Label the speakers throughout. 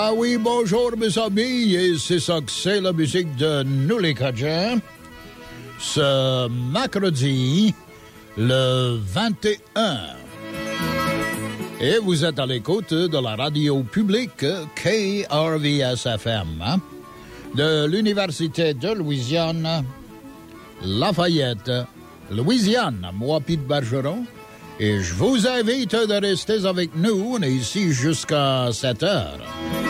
Speaker 1: Ah oui, bonjour mes amis, et c'est ça que c'est la musique de Nous les Cajuns. Ce mercredi, le 21. Et vous êtes à l'écoute de la radio publique KRVS-FM, de l'Université de Louisiane, Lafayette, Louisiane, moi, Pete Bergeron. Et je vous invite de rester avec nous. On est ici jusqu'à 7 heures.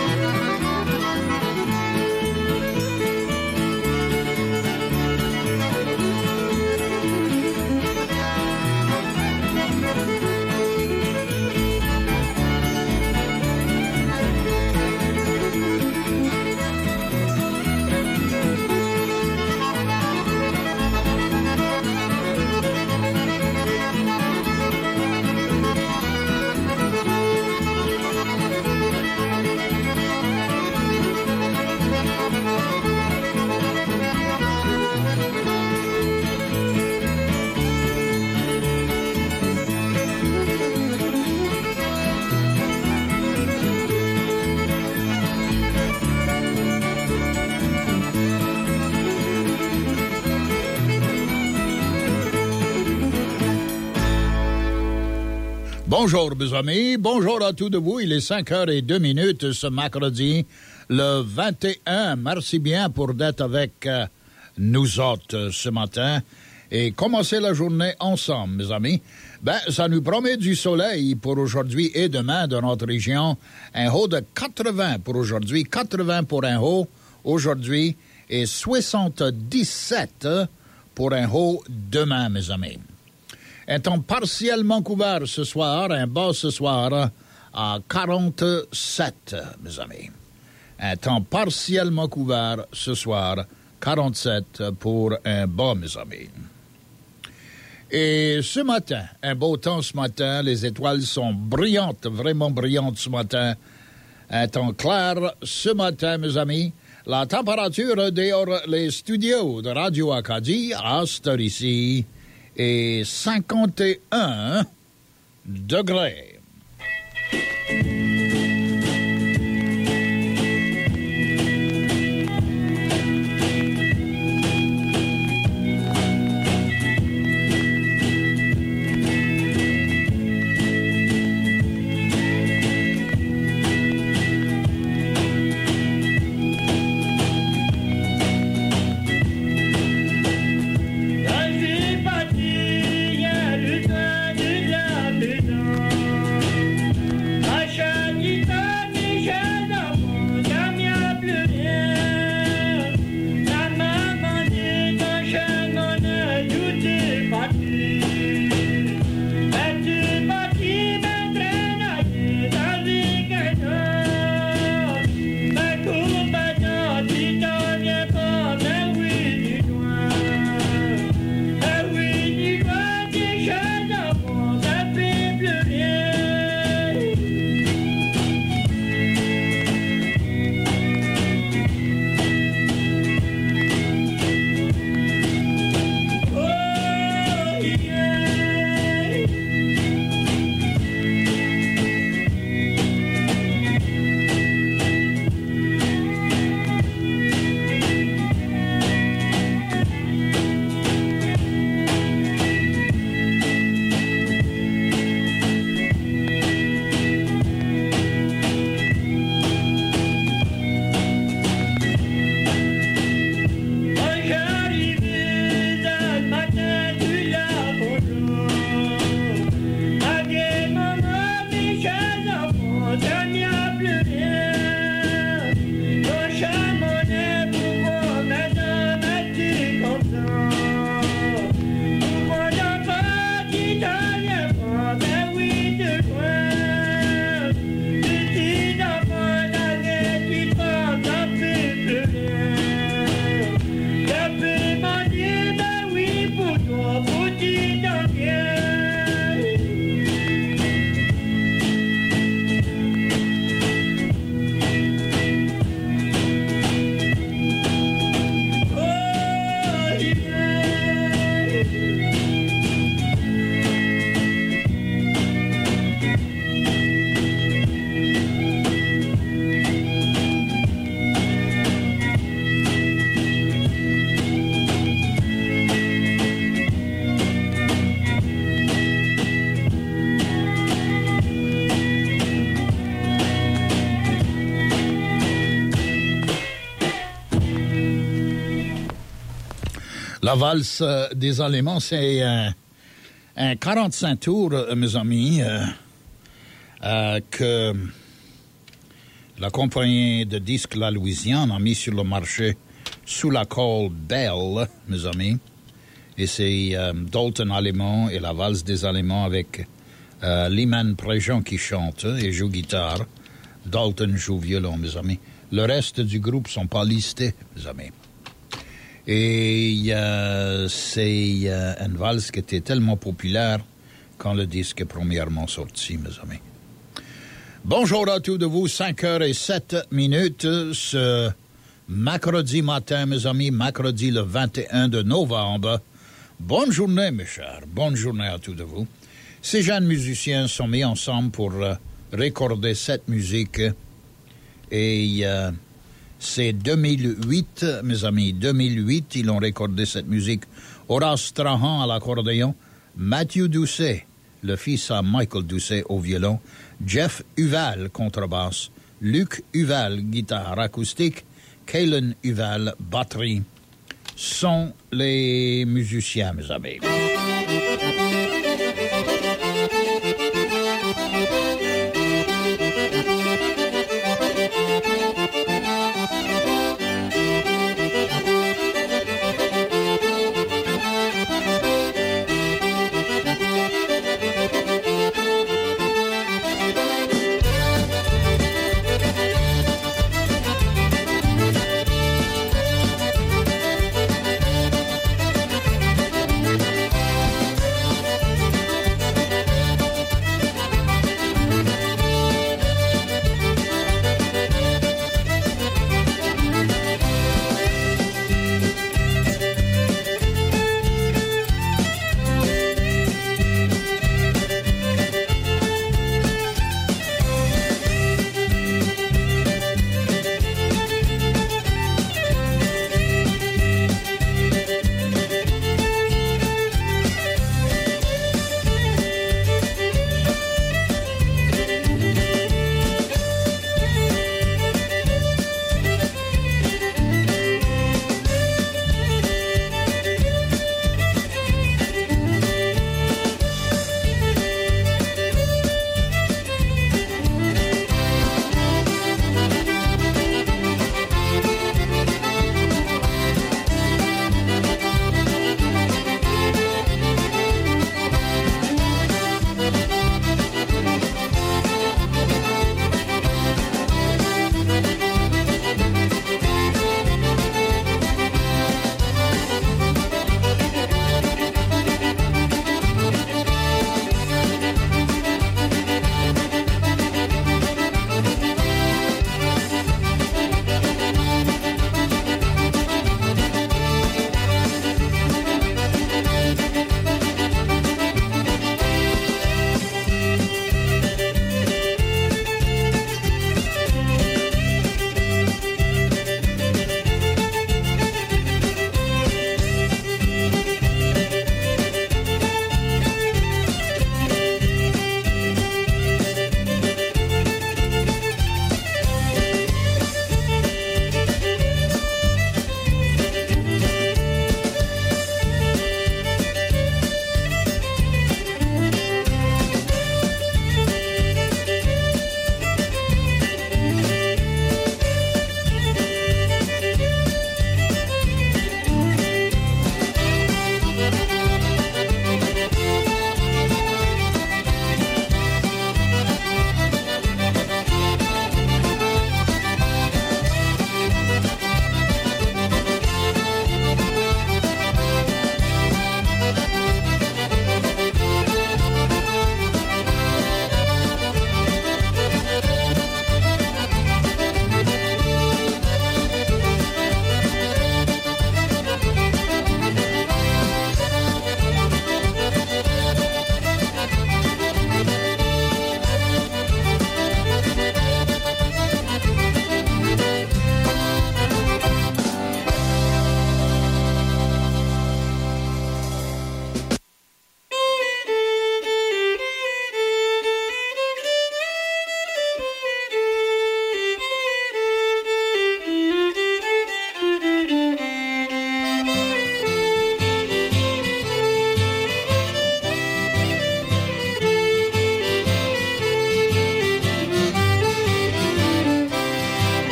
Speaker 1: Bonjour, mes amis. Bonjour à tous de vous. Il est 5h02 ce mercredi, le 21. Merci bien pour d'être avec nous autres ce matin et commencer la journée ensemble, mes amis. Ça nous promet du soleil pour aujourd'hui et demain dans notre région. Un haut de 80 pour aujourd'hui, 80 pour un haut aujourd'hui et 77 pour un haut demain, mes amis. Un temps partiellement couvert ce soir, un bas ce soir à 47, mes amis. Un temps partiellement couvert ce soir, 47 pour un bas, mes amis. Et ce matin, un beau temps ce matin, les étoiles sont brillantes, vraiment brillantes ce matin. Un temps clair ce matin, mes amis. La température dehors les studios de Radio Acadie à cette heure ici et 51 degrés. La valse des Allemands, c'est un 45 tours, mes amis, que la compagnie de disques La Louisiane a mis sur le marché sous la colle Bell, mes amis. Et c'est Dalton Allemand et la valse des Allemands avec Lyman Préjean qui chante et joue guitare. Dalton joue violon, mes amis. Le reste du groupe ne sont pas listés, mes amis. Et c'est une valse qui était tellement populaire quand le disque est premièrement sorti, mes amis. Bonjour à tous de vous, 5h07, ce mercredi matin, mes amis, mercredi le 21 de novembre. Bonne journée, mes chers, bonne journée à tous de vous. Ces jeunes musiciens sont mis ensemble pour recorder cette musique et c'est 2008, mes amis, 2008, ils ont recordé cette musique. Horace Strahan à l'accordéon, Matthew Doucet, le fils à Michael Doucet au violon, Jeff Huval, contrebasse, Luc Huval, guitare acoustique, Kalen Huval, batterie, sont les musiciens, mes amis.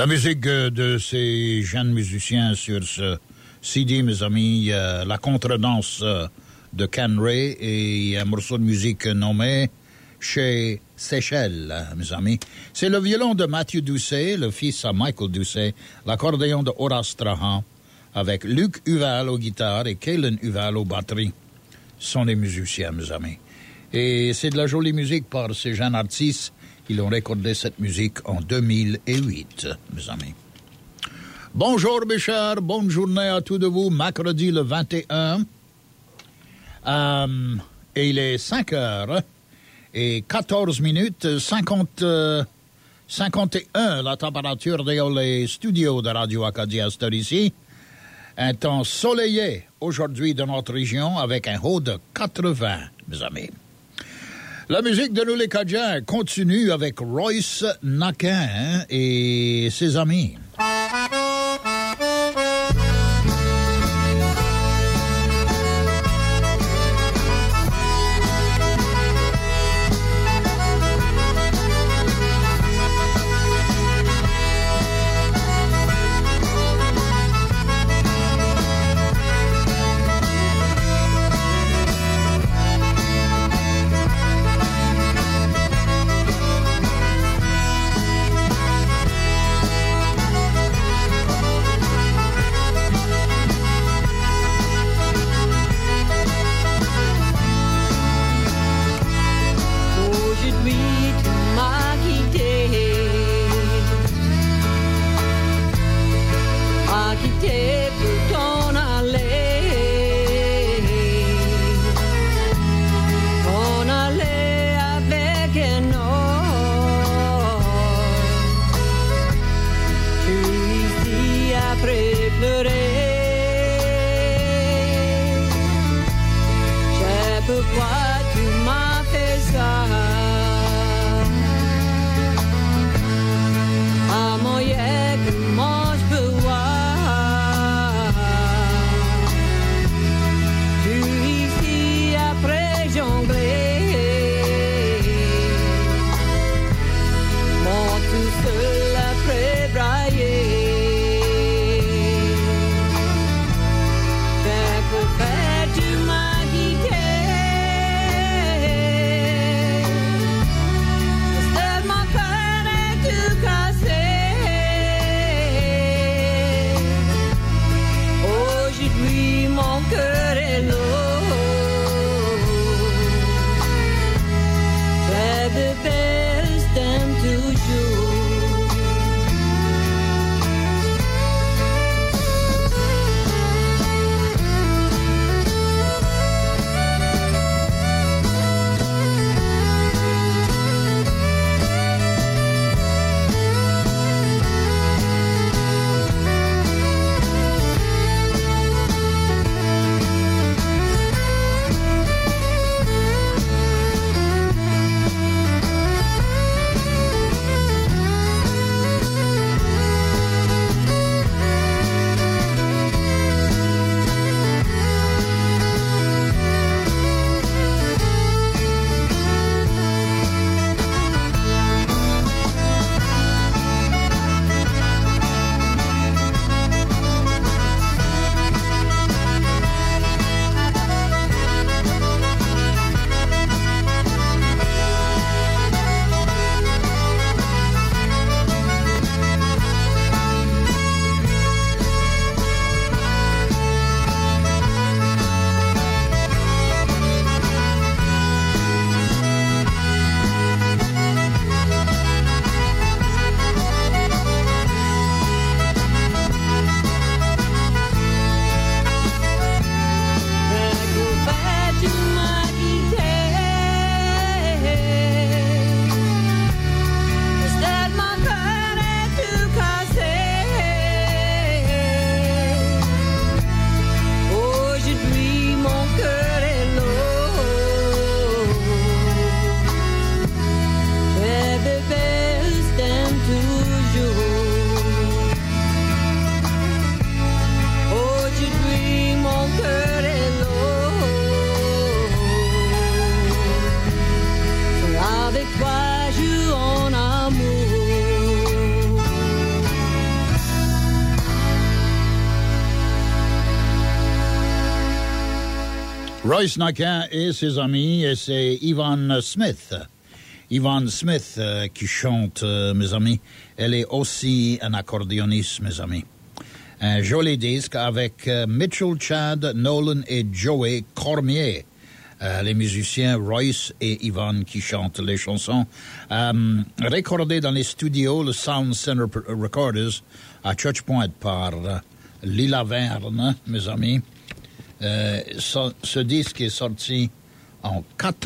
Speaker 1: La musique de ces jeunes musiciens sur ce CD, mes amis, la contredanse de Ken Ray et un morceau de musique nommé Chez Seychelles, mes amis. C'est le violon de Matthew Doucet, le fils à Michael Doucet, l'accordéon de Horace Strahan, avec Luc Huval aux guitares et Kalen Huval aux batteries. Ce sont les musiciens, mes amis. Et c'est de la jolie musique par ces jeunes artistes. Ils ont recordé cette musique en 2008, mes amis. Bonjour, mes chers. Bonne journée à tous de vous. Mercredi le 21. Et il est 5 heures et 14 minutes, 51 la température dans les studios de Radio Acadie à cette heure ici. Un temps soleillé aujourd'hui dans notre région avec un haut de 80, mes amis. La musique de nous les Cadiens continue avec Royce Naquin et ses amis.
Speaker 2: Tout seul après brailler.
Speaker 1: Royce Naquin et ses amis, et c'est Yvonne Smith. Yvonne Smith qui chante, mes amis. Elle est aussi un accordéoniste, mes amis. Un joli disque avec Mitchell, Chad, Nolan et Joey Cormier. Les musiciens Royce et Yvonne qui chantent les chansons. Recordés dans les studios, le Sound Center Recorders à Church Point par Lila Verne, mes amis. Ce disque est sorti en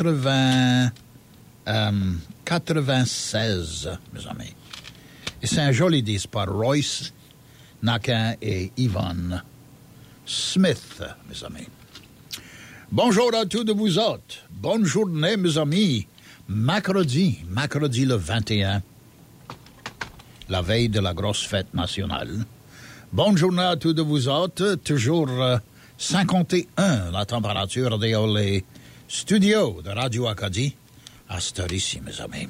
Speaker 1: 96, mes amis. Et c'est un joli disque par Royce Naquin et Yvonne Smith, mes amis. Bonjour à tous de vous autres. Bonne journée, mes amis. Mercredi le 21, la veille de la grosse fête nationale. Bonne journée à tous de vous autres. Toujours 51, la température dans les studios de Radio Acadie. À cette heure ici, mes amis.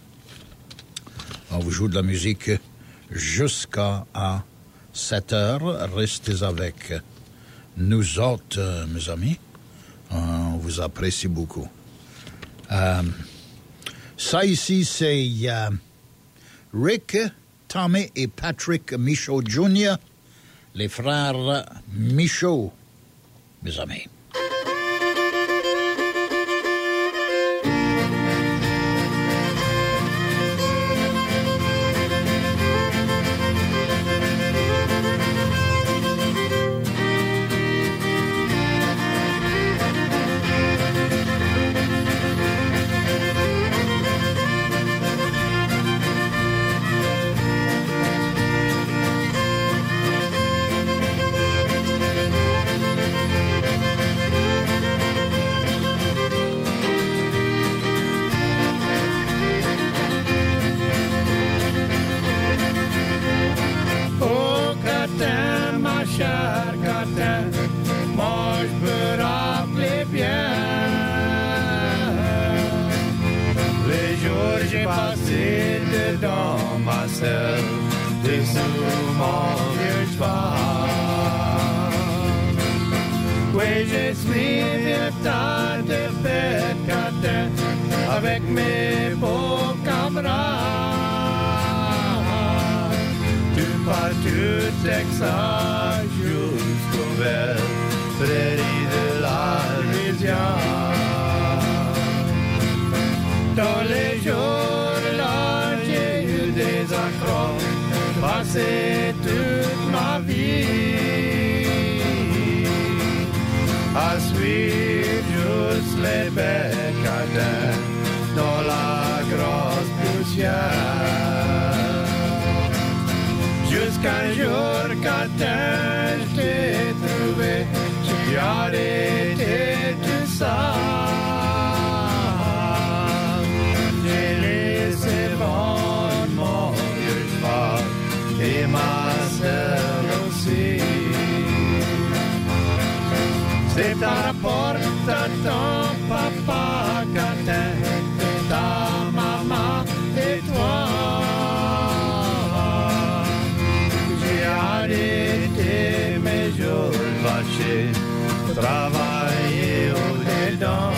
Speaker 1: On vous joue de la musique jusqu'à 7 heures. Restez avec nous autres, mes amis. On vous apprécie beaucoup. Ça ici, c'est Rick, Tommy et Patrick Michaud Jr., les frères Michaud, mes amis.
Speaker 2: Avec mes beaux camarades, du par tout Texas jusqu'aux belles prairies de la Louisiane. Tous les jours là, j'ai eu des accrocs, passé toute ma vie à suivre juste les bécadins dans la grosse poussière. Jusqu'un jour, quand je t'ai trouvé, j'ai arrêté tout ça. J'ai laissé mon vieux cheval et ma sœur aussi. C'est à la porte à ton papa, Catin, ta maman et toi. J'ai arrêté mes jours vachés, travailler au-dedans.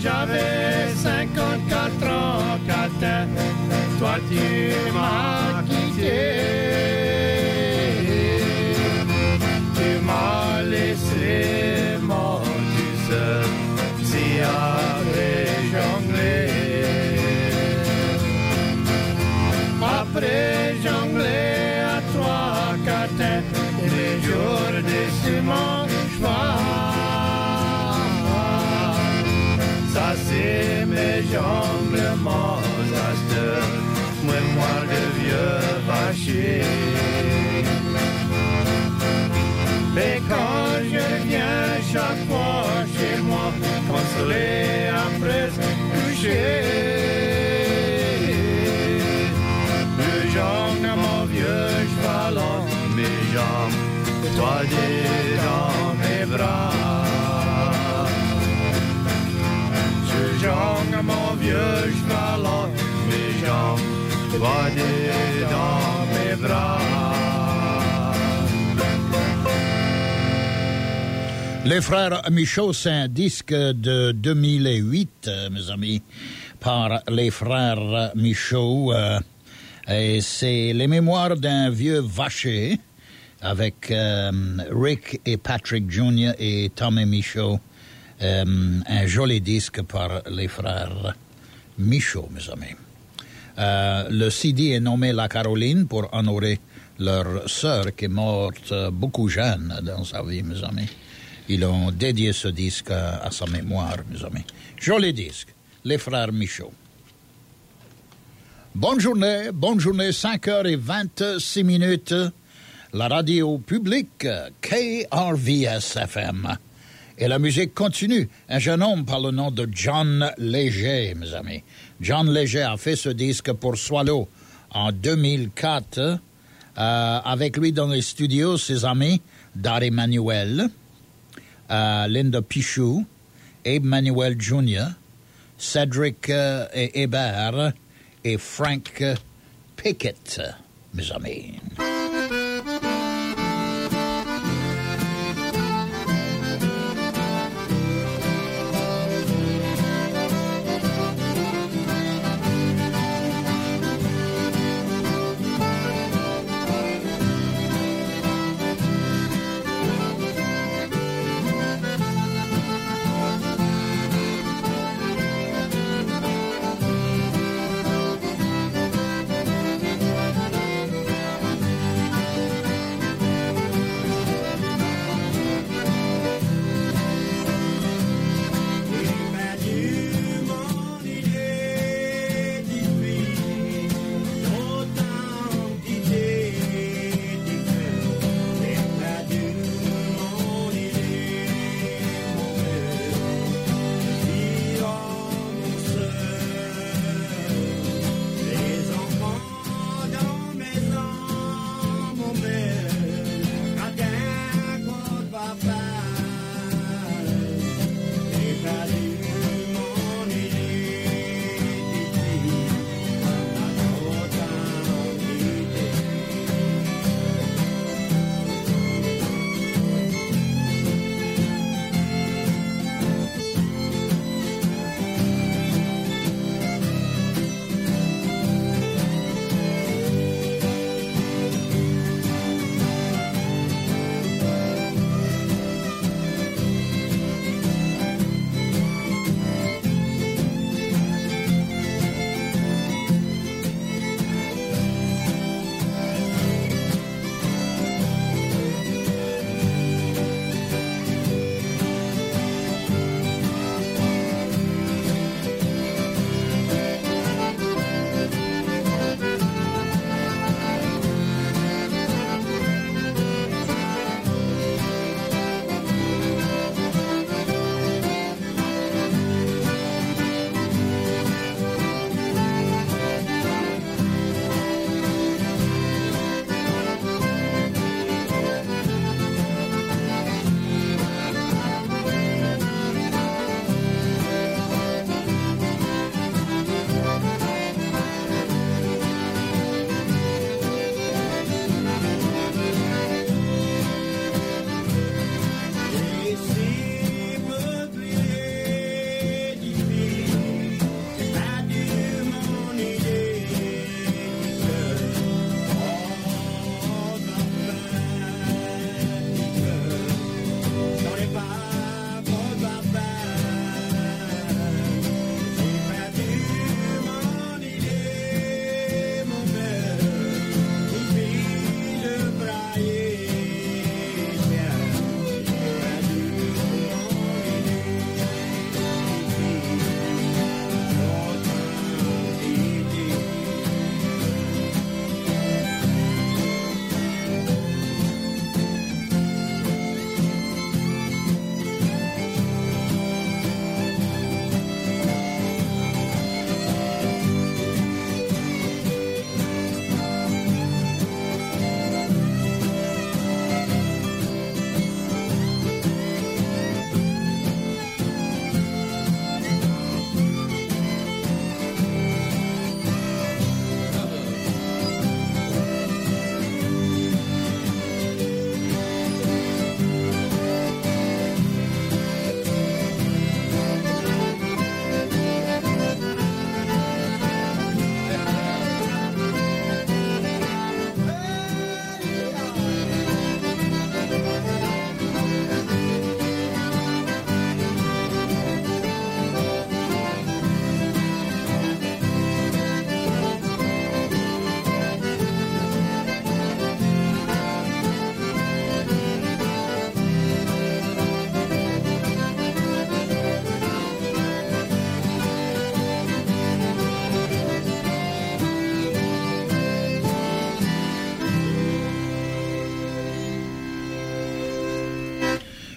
Speaker 2: j'avais 54 ans, Catin, toi tu m'as quitté. Tu m'as laissé mort tout seul, si après jongler. Après jongler à toi, Catin, les jours de dimanche soir. Ça c'est mes jonglements, ça se moi de vieux vacher. Mais quand je reviens chaque fois chez moi, consolé après coucher, le jongle mon vieux cheval en mes jambes, toi dans mes bras. Je jongle mon vieux cheval en mes jambes, toi dans mes bras.
Speaker 1: Les frères Michaud, c'est un disque de 2008, mes amis, par les frères Michaud. Et c'est les mémoires d'un vieux vacher avec Rick et Patrick Jr. et Tommy Michaud. Un joli disque par les frères Michaud, mes amis. Le CD est nommé La Caroline pour honorer leur sœur qui est morte beaucoup jeune dans sa vie, mes amis. Ils ont dédié ce disque à sa mémoire, mes amis. Joli disque, les frères Michaud. Bonne journée, 5h26. La radio publique, KRVS-FM. Et la musique continue. Un jeune homme par le nom de John Léger, mes amis. John Léger a fait ce disque pour Swallow en 2004. Avec lui dans les studios, ses amis, Dari Manuel, Linda Pichou, Abe Manuel Jr., Cedric et Hébert et Frank Pickett, mes amis.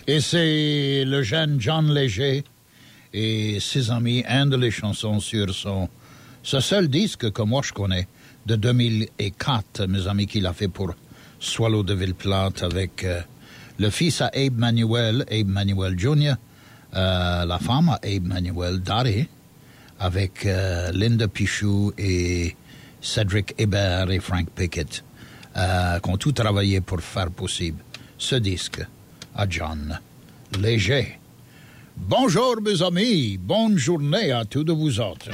Speaker 1: Et c'est le jeune John Léger et ses amis, un de les chansons sur ce seul disque que moi je connais, de 2004, mes amis, qu'il a fait pour Swallow de Ville-Plate avec le fils à Abe Manuel Jr., la femme à Abe Manuel, Dari, avec Linda Pichou et Cédric Hébert et Frank Pickett, qui ont tout travaillé pour faire possible ce disque à John Léger. Bonjour mes amis, bonne journée à tous de vous autres.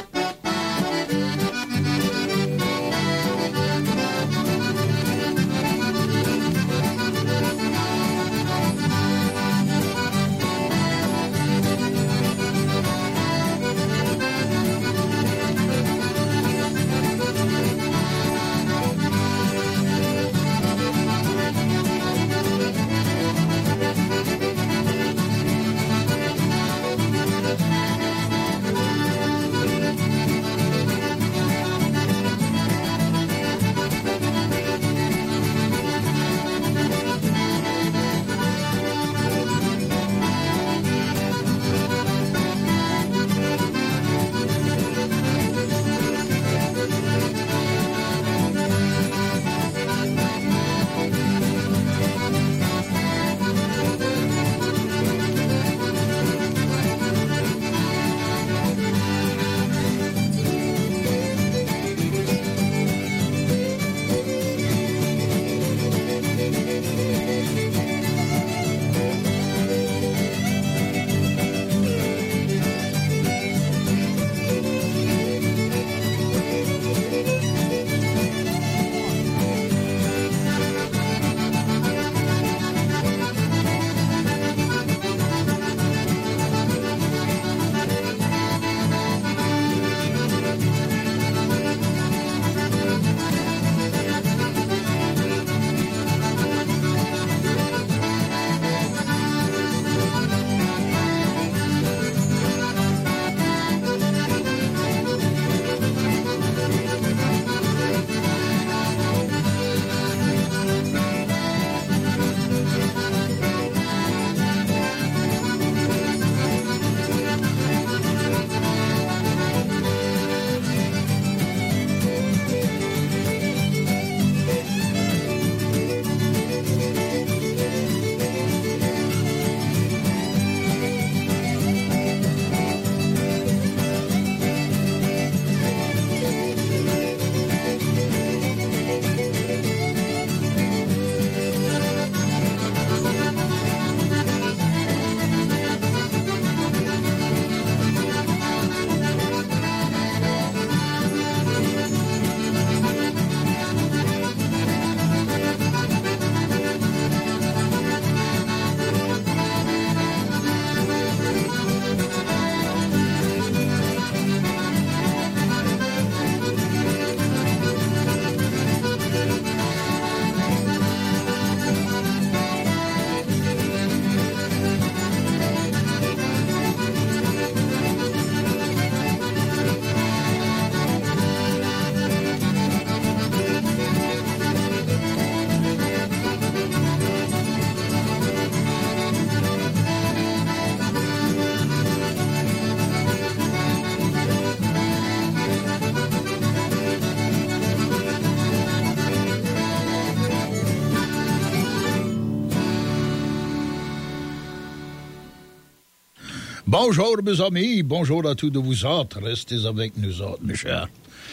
Speaker 1: Bonjour mes amis, bonjour à tous de vous autres, restez avec nous autres mes chers.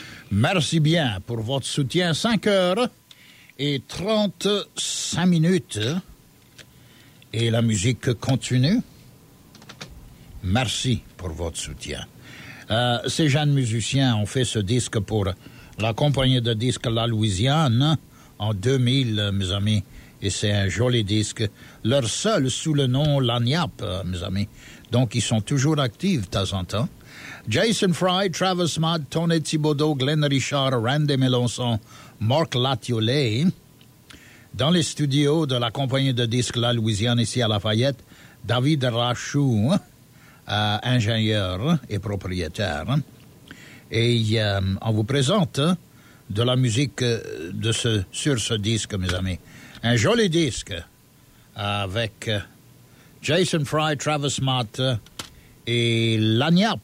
Speaker 1: Merci bien pour votre soutien, 5h35 et la musique continue. Merci pour votre soutien. Ces jeunes musiciens ont fait ce disque pour la compagnie de disques La Louisiane en 2000 mes amis, et c'est un joli disque, leur seul sous le nom Lagniappe mes amis. Donc, ils sont toujours actifs de temps en temps. Jason Fry, Travis Mudd, Tony Thibodeau, Glenn Richard, Randy Melançon, Marc Latiolet. Dans les studios de la compagnie de disques La Louisiane, ici à Lafayette, David Rachou, ingénieur et propriétaire. Et on vous présente de la musique sur ce disque, mes amis. Un joli disque avec Jason Fry, Travis Mott et Lagniappe.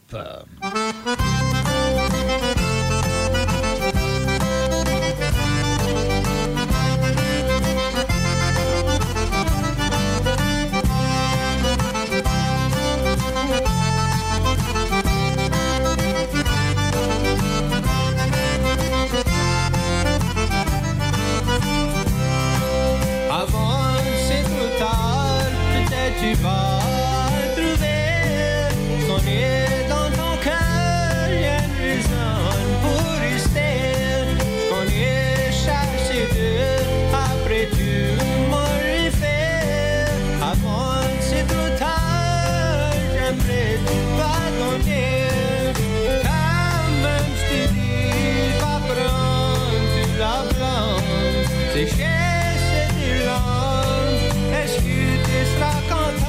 Speaker 3: Tu vas trouver ce qu'on est dans ton cœur. Il y a une raison pour rester. Ce qu'on est cherché de après tu m'aurais fait. Avant c'est trop tard, j'aimerais te pardonner. Quand même je te dis, va prendre tu la blonde. C'est chercher des langues. Est-ce que tu seras content?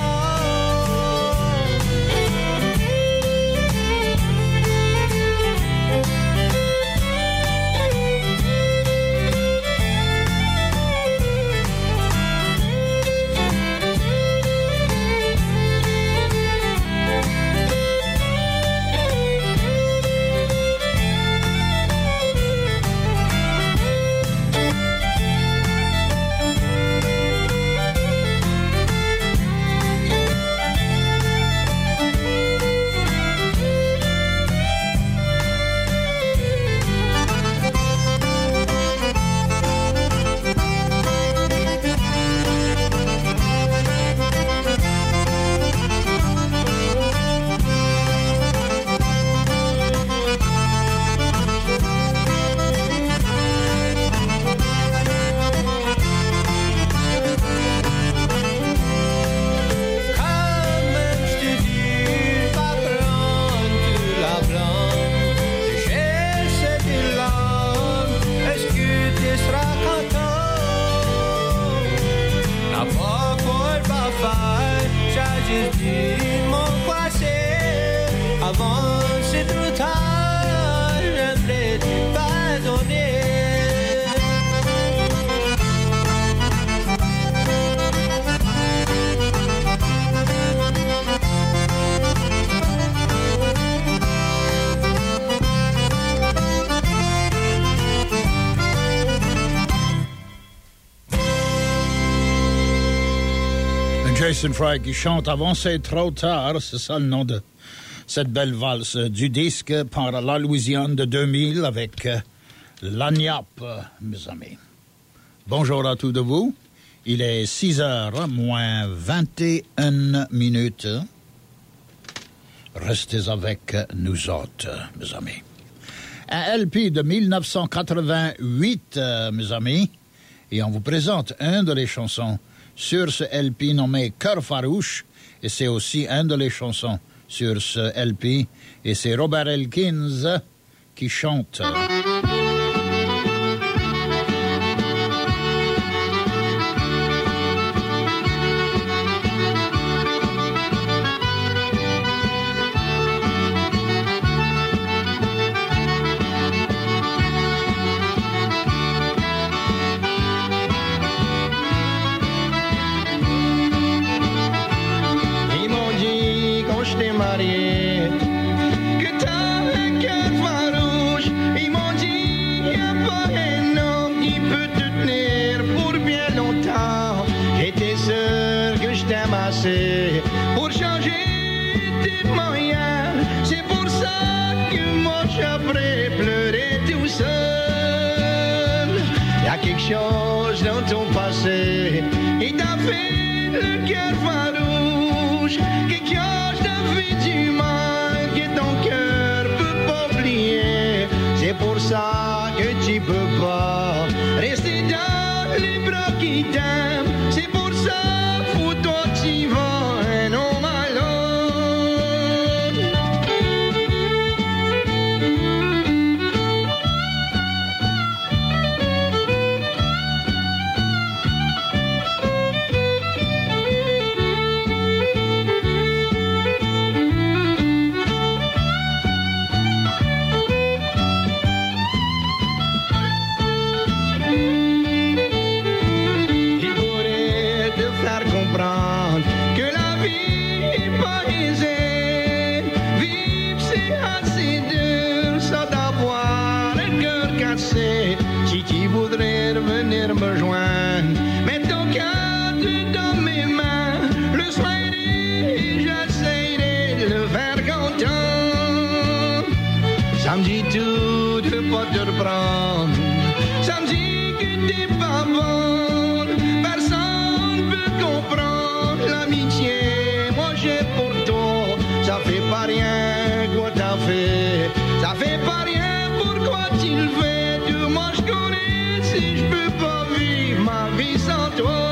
Speaker 1: Jason Fry qui chante Avant c'est trop tard, c'est ça le nom de cette belle valse du disque par la Louisiane de 2000 avec Lagniappe, mes amis. Bonjour à tous de vous. Il est 6h moins 21 minutes. Restez avec nous autres, mes amis. Un LP de 1988, mes amis, et on vous présente un de les chansons sur ce LP nommé Cœur farouche, et c'est aussi un de les chansons sur ce LP, et c'est Robert Elkins qui chante.
Speaker 4: Pour changer tes moyens, c'est pour ça que moi j'aimerais pleurer tout seul. Y a quelque chose dans ton passé et t'as fait le cœur farouche. Quelque chose t'a fait du mal que ton cœur peut pas oublier. C'est pour ça que tu peux pas rester dans les bras qui t'aiment. C'est pour ça, pour toi tu vas un homme à Il pourrait te faire comprendre que la vie pas aisée. Vivre c'est assez dur, ça d'avoir le cœur cassé. Si tu voudrais revenir me joindre, mets ton cœur dans mes mains. Le soirée, j'essaierai de le faire content. Ça me dit tout de pas te reprendre. Ça me dit que t'es pas bon. Personne peut comprendre l'amitié. Moi j'ai pour toi. Ça fait pas rien quoi t'as fait. Ça fait pas rien pourquoi tu le fais. De moi je connais si je peux pas vivre ma vie sans toi.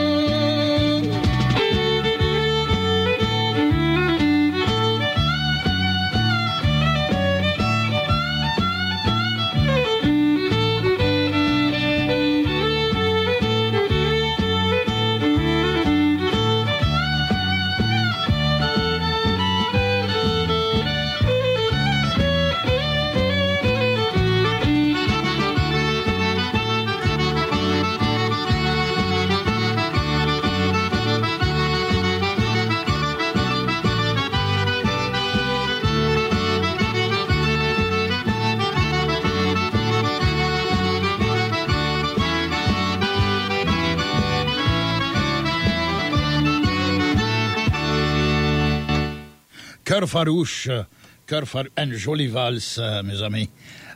Speaker 1: Cœur farouche, une jolie valse, mes amis,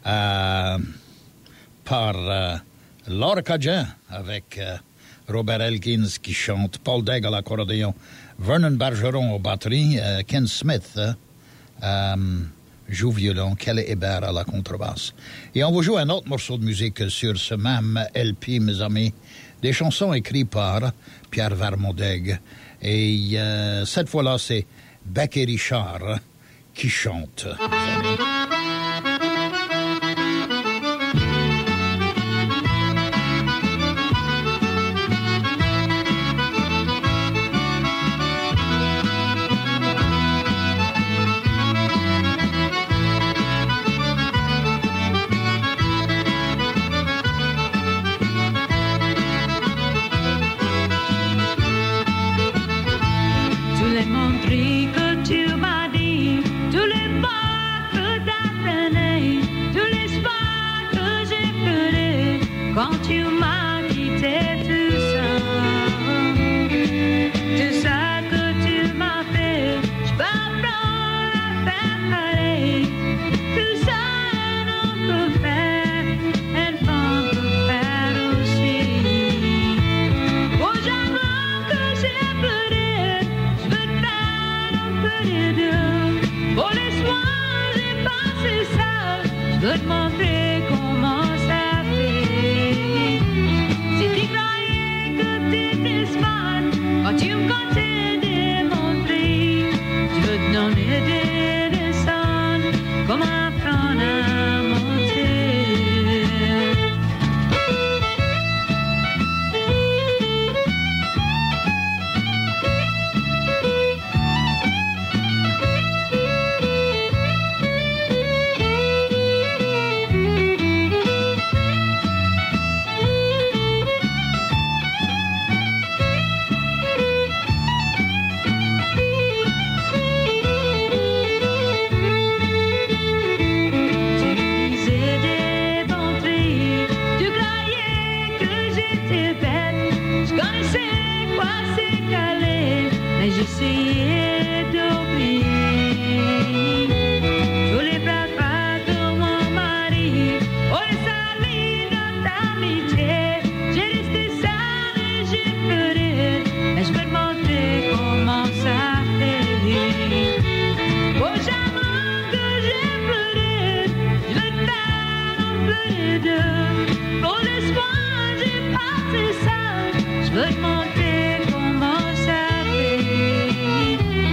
Speaker 1: par Laura Cadjan avec Robert Elkins qui chante, Paul Degg à l'accordéon, Vernon Bergeron aux batteries, Ken Smith joue violon, Kelly Hébert à la contrebasse. Et on va jouer un autre morceau de musique sur ce même LP, mes amis, des chansons écrites par Pierre Vermondeg. Et cette fois-là, c'est Beck et Richard qui chantent.
Speaker 5: Quand tu m'as quitté tout ça que tu m'as fait, je pardonne la faire aller. Tout ça, un homme peut faire, une femme peut faire aussi. Oh, j'avoue que j'ai pleuré, je veux te faire un peu les deux. Pour les soins, j'ai passé ça, je veux te montrer comment ça. Quand tu me comptais démontrer, tu veux te donner des leçons, comment apprendre à monter. J'essayais d'oublier tous les bras de mon mari. Oh, les salines de ta amitié. J'ai resté sale et j'ai pleuré. Mais je peux te montrer comment ça fait. Oh, j'avoue que j'ai pleuré. Je veux te faire en pleurer deux. Pour l'espoir, j'ai passé ça. Je veux te montrer comment ça fait.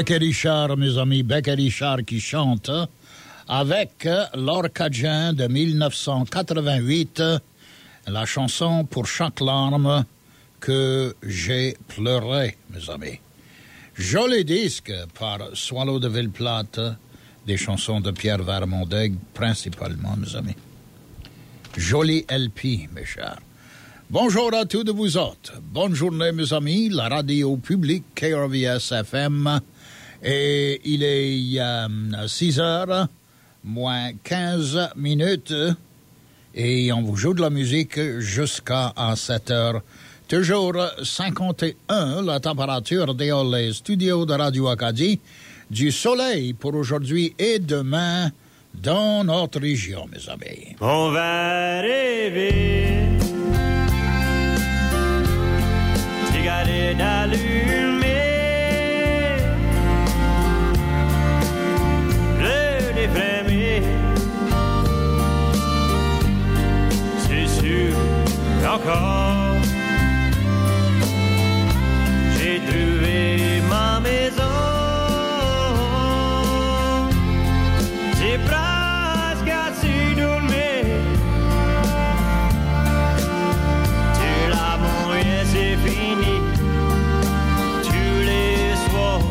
Speaker 1: Beck et Richard, mes amis, Beck et Richard qui chantent avec l'Orcadien de 1988, la chanson Pour chaque larme que j'ai pleuré, mes amis. Joli disque par Swallow de Villeplate, des chansons de Pierre Vermondeg principalement, mes amis. Joli LP, mes chers. Bonjour à tous de vous autres. Bonne journée, mes amis. La radio publique KRVS FM. Et il est 6 heures, moins 15 minutes. Et on vous joue de la musique jusqu'à 7 heures. Toujours 51, la température dans les studios de Radio Acadie. Du soleil pour aujourd'hui et demain dans notre région, mes amis.
Speaker 3: On va rêver, cigarette allumée, le défrémé, c'est sûr, encore, j'ai trouvé ma maison. C'est presque assez dormir. Tu l'as mouillé, c'est fini. Tous les soirs,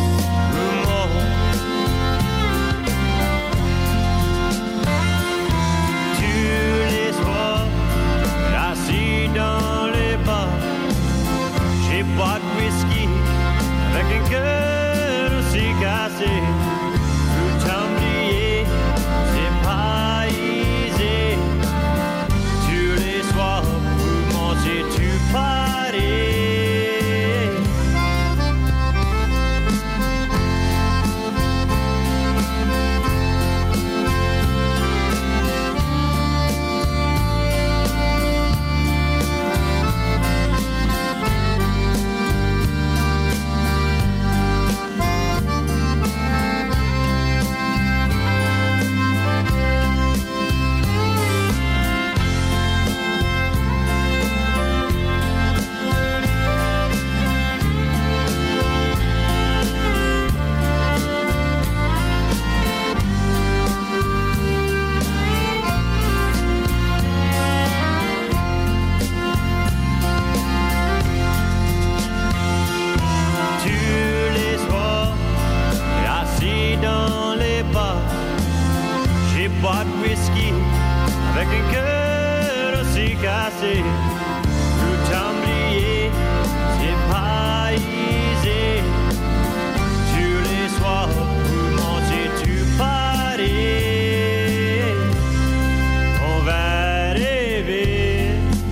Speaker 3: tous les soirs, assis dans les bars, j'ai pas de whisky avec un cœur aussi cassé. Pas de whisky avec un cœur aussi cassé. Tout oublié, c'est pas easy. Tous les soirs, pour monter tu paries. On va rêver,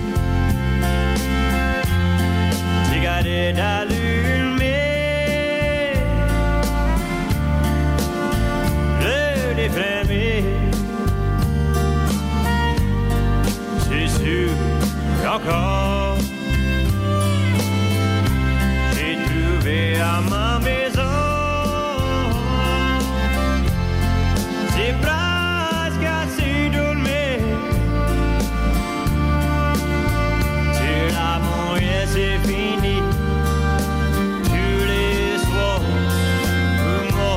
Speaker 3: cigarette allumée, le défrémé. Encore, j'ai trouvé à ma maison. C'est presque assez dormir. Tu l'as mouillé, c'est fini. Tous les soirs, pour moi.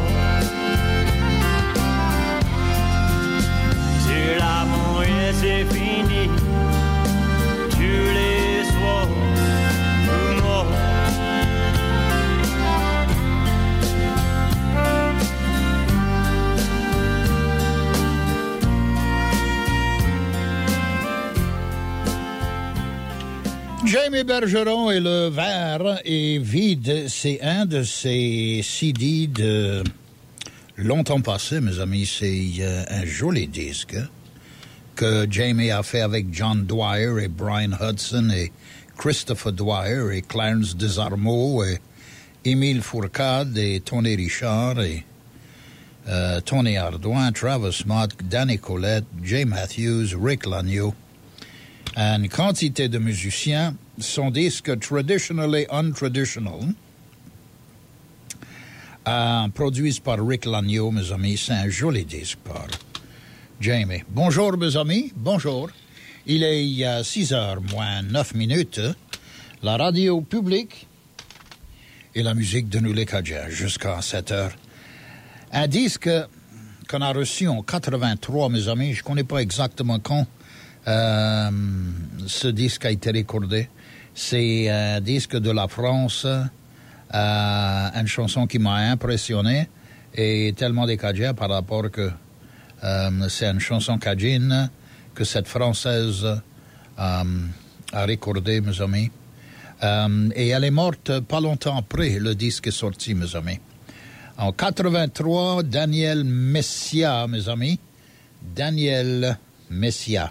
Speaker 3: Tu l'as mouillé, c'est fini.
Speaker 1: Jamie Bergeron et le verre est vide. C'est un de ces CD de longtemps passé, mes amis. C'est un joli disque que Jamie a fait avec John Dwyer et Brian Hudson et Christopher Dwyer et Clarence Desarmeaux et Émile Fourcade et Tony Richard et Tony Ardouin, Travis Mott, Danny Collette, Jay Matthews, Rick Lagneau. Une quantité de musiciens. Son disque Traditionally Untraditional, produit par Rick Lagneau, mes amis. C'est un joli disque par Jamie. Bonjour, mes amis. Bonjour. Il est 6 heures moins 9 minutes. La radio publique et la musique de Nous les Cajuns jusqu'à 7 heures. Un disque qu'on a reçu en 83, mes amis. Je ne connais pas exactement quand ce disque a été recordé. C'est un disque de la France, une chanson qui m'a impressionné et tellement des Cajuns par rapport que c'est une chanson cajune que cette Française a recordée, mes amis. Et elle est morte pas longtemps après le disque est sorti, mes amis. En 83, Daniel Messia, mes amis. Daniel Messia.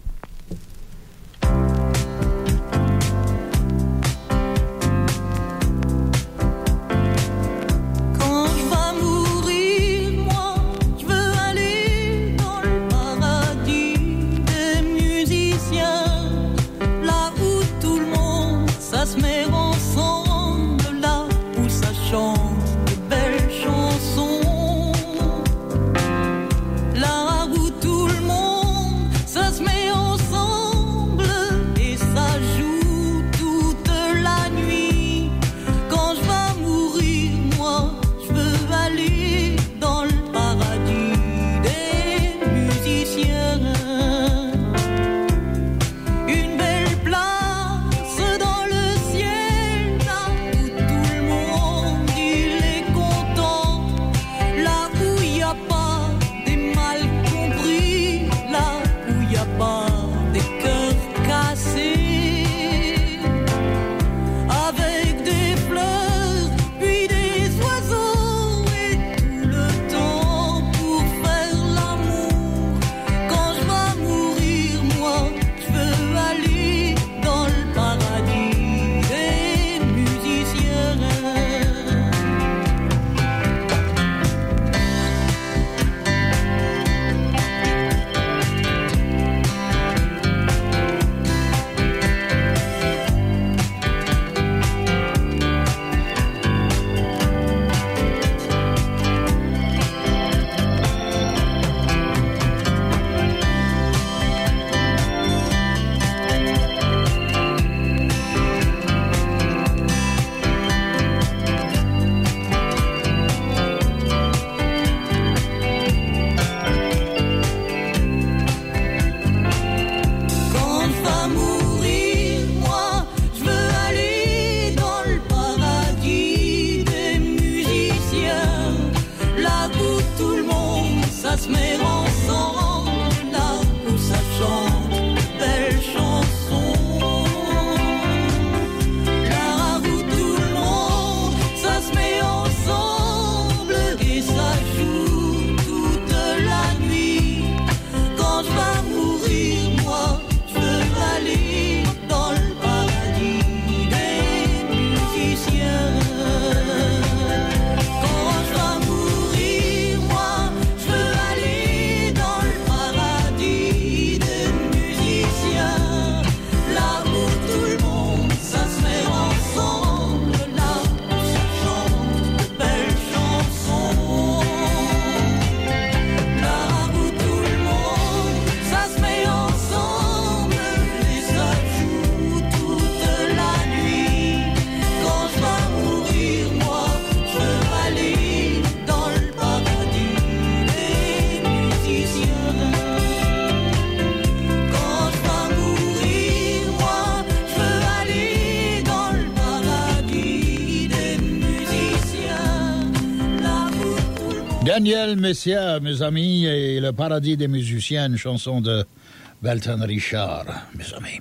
Speaker 1: Daniel Messia, mes amis, et le paradis des musiciens, une chanson de Belton Richard, mes amis.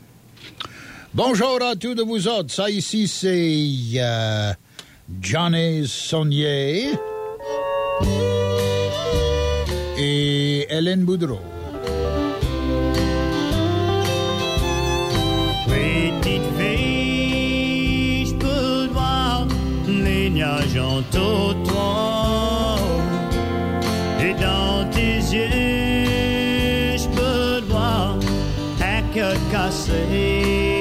Speaker 1: Bonjour à tous de vous autres. Ça ici, c'est Johnny Saunier et Hélène Boudreau.
Speaker 3: Petite fille, je peux voir les nuages en totoir. Et dans tes yeux, je peux voir un cœur cassé.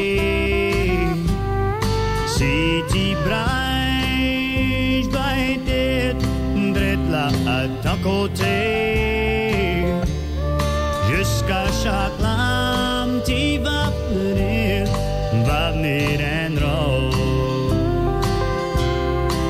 Speaker 3: Si tu brailles, je dois être drette là à ton côté. Jusqu'à chaque lame, tu vas venir un rose.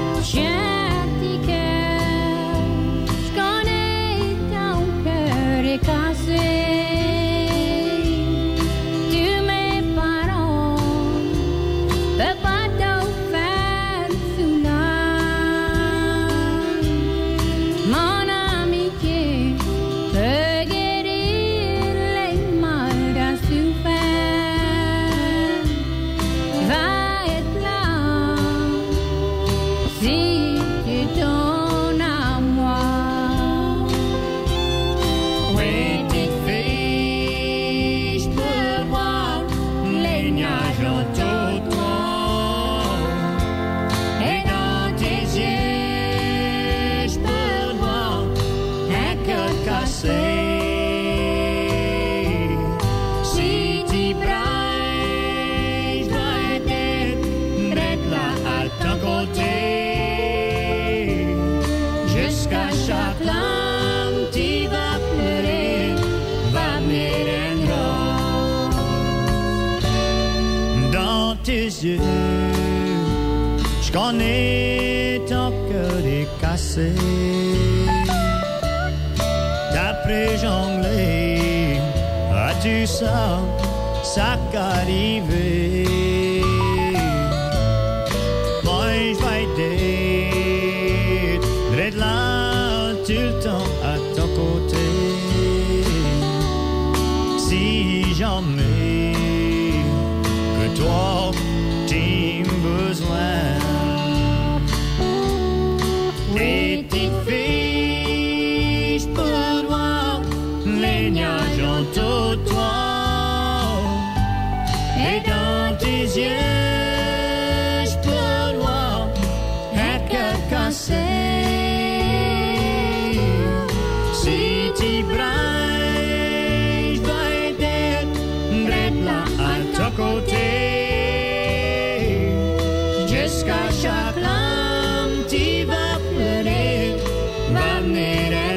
Speaker 3: cœur cassé. Si tu brailles, je dois être là à ton côté. Jusqu'à chaque larme, tu vas pleurer, va venir un rose. Dans tes yeux, je connais ton cœur est cassé. T'as jonglé, as-tu ça qu'arriver? Moi je vais d'être là tout le temps à ton côté. Si jamais que toi t'as besoin. Et tes fiches pour voir les nuages autour de toi. Et dans tes yeux, je peux voir un cœur cassé. Si tu brailles, je dois être là à ton côté. Jusqu'à chaque larme, tu vas pleurer, va venir un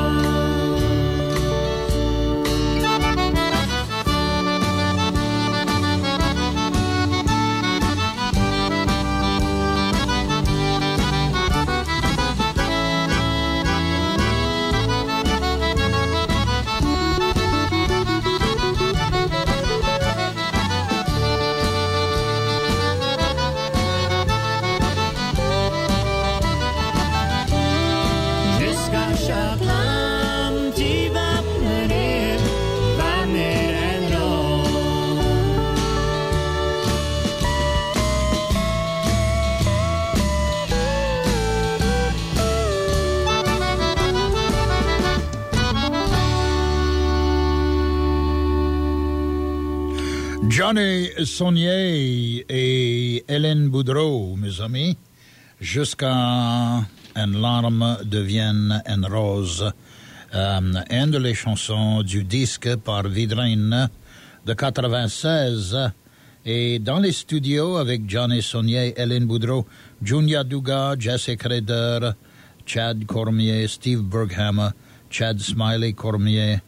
Speaker 1: Johnny Saunier et Hélène Boudreau, mes amis, jusqu'à une larme devienne une rose. Une de les chansons du disque par Vidrine de 96. Et dans les studios avec Johnny Saunier, Hélène Boudreau, Junia Duga, Jesse Creder, Chad Cormier, Steve Berghammer, Chad Smiley Cormier,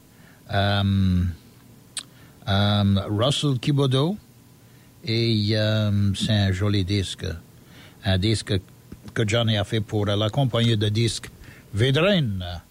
Speaker 1: Russell Kibodo, et c'est un joli disque. Un disque que Johnny a fait pour la compagnie de disques Vidrine.